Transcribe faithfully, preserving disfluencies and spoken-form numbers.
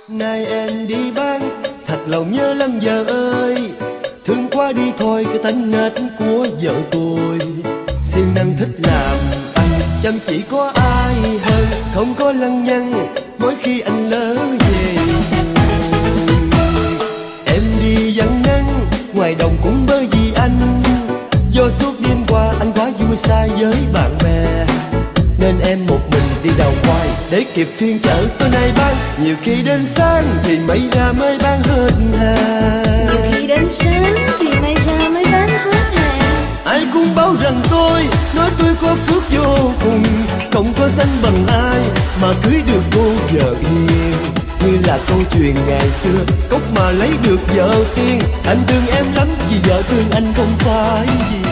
Nay em đi bán, thật lòng nhớ lắm vợ ơi. Thương quá đi thôi cái tánh nết của vợ tôi. Siêng năng thích làm ăn, chăm chỉ có ai hơn. Không có lăng nhăng mỗi khi anh lỡ về. Em đi vắng nắng, ngoài đồng cũng bởi vì anh. Do suốt đêm qua anh quá vui xa với bạn bè, nên em một mình đi đào khoai để kịp phiên chợ tối nay bán. Nhiều khi đến sáng thì mấy ra mới bán hết hàng. Nhiều khi đến sáng thì may ra mới bán hết hàng. Ai cũng bảo rằng tôi, nói tôi có phước vô cùng. Không có sánh bằng ai mà cưới được cô vợ hiền. Như là câu chuyện ngày xưa, cốc mà lấy được vợ tiên. Anh thương em lắm vì vợ thương anh không phải gì.